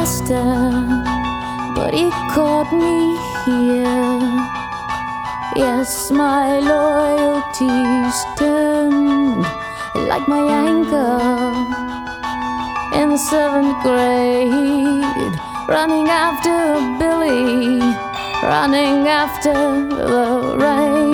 master, but he caught me here. Yes, my loyalty's turned like my anchor in the 7th grade, running after Billy, running after the rain.